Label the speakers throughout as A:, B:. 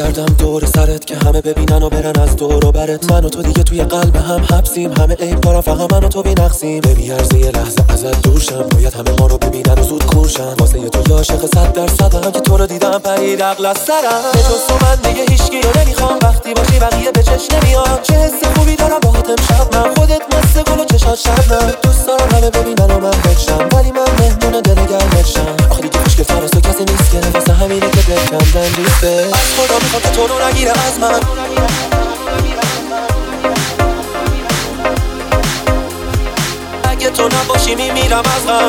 A: بگردم دور سرت که همه ببینن و برن از دور و برت. من و تو دیگه توی قلب هم حبسیم، همه عیب دارن فقط من و تو بی‌نقصیم. نمیارزه یه لحظه ازت دورشم، باید همه ما رو ببینن و زود کورشن. واسه تو عاشق 100% که تو رو دیدم پرید عقل از سرم. به جز تو من دیگه هیچکی رو نمیخوام، وقتی باشی بقیه به چش نمیاد. چه حس خوبی دارم باهات امشب من، خودت مست گل و چشات شبنم. دوست دارم همه ببینن و من بکشم، ولی من مهمون دل گرمشم. آخه دیگه خوشگل‌تر از تو کسی نیست که واسه همینه که دل کندن ریخته. از خدا میخوام که تو رو نگیره از من. اگه تو نباشی میمیرم از غم.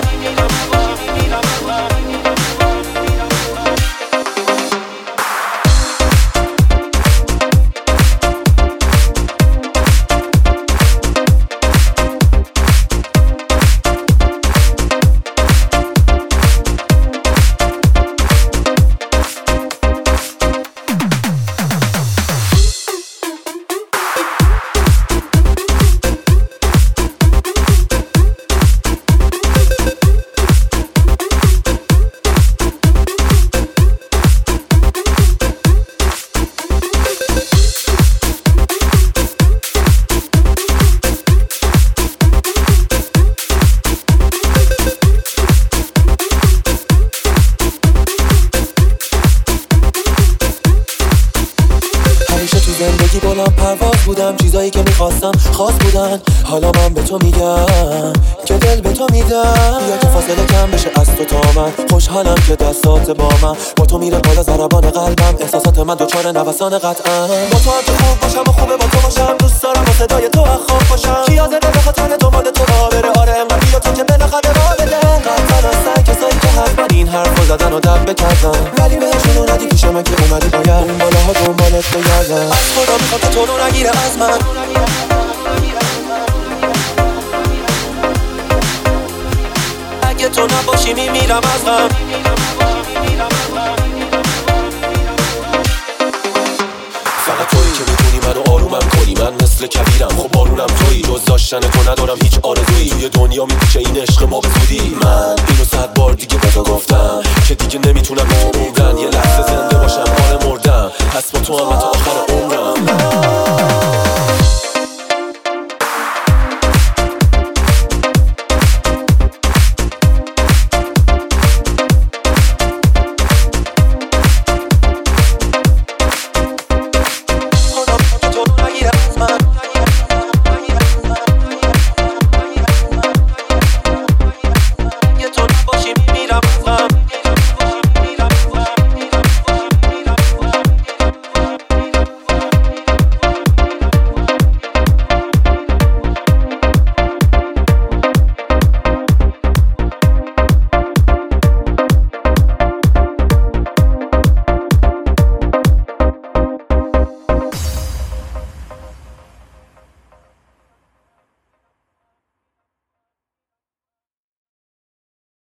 A: زندگی بلند پرواز بودم، چیزایی که میخواستم خاص بودن. حالا من به تو میگم که دل به تو میدم. بیا که فاصله کم بشه از تو تا من، خوشحالم که دستات با من. با تو میره بالا ضربان قلبم، احساسات من دوچار نوسان قطعا. با تو هم که خوب باشم و خوبه با تو باشم، دوست دارم با صدای تو خواب باشم. کی حاضره به خاطر دنبال تو راه بره؟ آره انقدر بیا تو که بالاخره راه بده. قطعا هستن کسایی که حتما این حرفو زدن و دب بکردن، ولی بهشون رو ندی پیش من که اومدی باید اون بالاها دنبالت بگردن. از خدا میخوام که تو رو نگیره از من. اگه تو نباشی میمیرم از غم. فقط تویی که میتونی منو آرومم کنی، من مثل کبیرم خب بارونم تویی. جز داشتن تو ندارم هیچ آرزویی، توی دنیا میپیچه این عشق ما به زودی. من اینو 100 بار دیگه به تو گفتم که دیگه نمیتونم به تو موندن. یه لحظه زنده باشم آره مردم، پس با تو هم